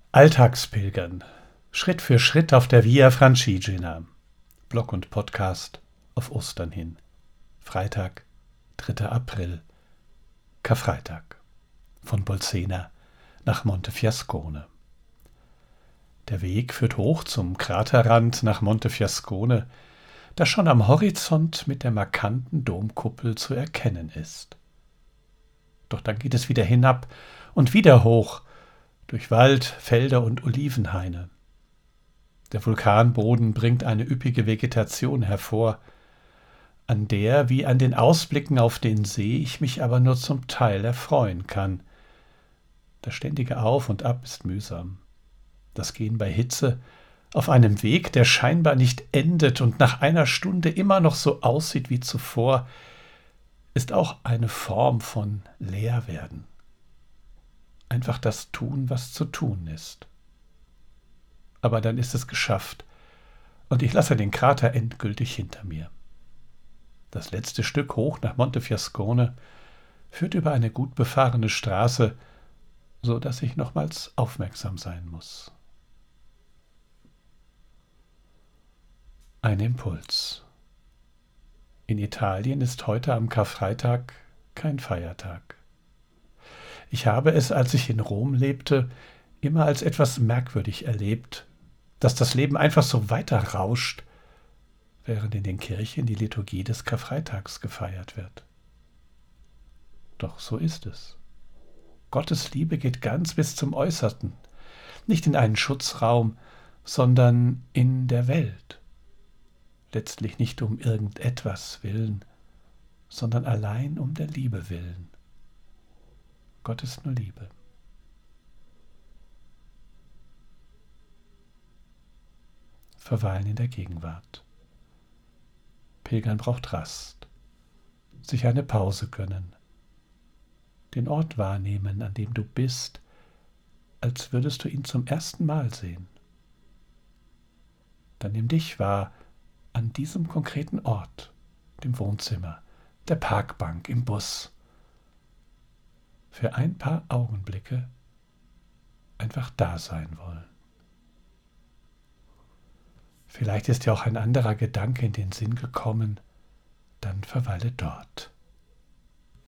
Alltagspilgern. Schritt für Schritt auf der Via Francigena. Blog und Podcast auf Ostern hin. Freitag, 3. April. Karfreitag. Von Bolsena nach Montefiascone. Der Weg führt hoch zum Kraterrand nach Montefiascone, das schon am Horizont mit der markanten Domkuppel zu erkennen ist. Doch dann geht es wieder hinab und wieder hoch, durch Wald, Felder und Olivenhaine. Der Vulkanboden bringt eine üppige Vegetation hervor, an der, wie an den Ausblicken auf den See, ich mich aber nur zum Teil erfreuen kann. Das ständige Auf und Ab ist mühsam. Das Gehen bei Hitze auf einem Weg, der scheinbar nicht endet und nach einer Stunde immer noch so aussieht wie zuvor, ist auch eine Form von Leerwerden. Einfach das tun, was zu tun ist. Aber dann ist es geschafft und ich lasse den Krater endgültig hinter mir. Das letzte Stück hoch nach Montefiascone führt über eine gut befahrene Straße, so dass ich nochmals aufmerksam sein muss. Ein Impuls. In Italien ist heute am Karfreitag kein Feiertag. Ich habe es, als ich in Rom lebte, immer als etwas merkwürdig erlebt, dass das Leben einfach so weiter rauscht, während in den Kirchen die Liturgie des Karfreitags gefeiert wird. Doch so ist es. Gottes Liebe geht ganz bis zum Äußersten, nicht in einen Schutzraum, sondern in der Welt. Letztlich nicht um irgendetwas willen, sondern allein um der Liebe willen. Gott ist nur Liebe. Verweilen in der Gegenwart. Pilgern braucht Rast, sich eine Pause gönnen, den Ort wahrnehmen, an dem du bist, als würdest du ihn zum ersten Mal sehen. Dann nimm dich wahr an diesem konkreten Ort, dem Wohnzimmer, der Parkbank, im Bus. Für ein paar Augenblicke einfach da sein wollen. Vielleicht ist dir auch ein anderer Gedanke in den Sinn gekommen, dann verweile dort.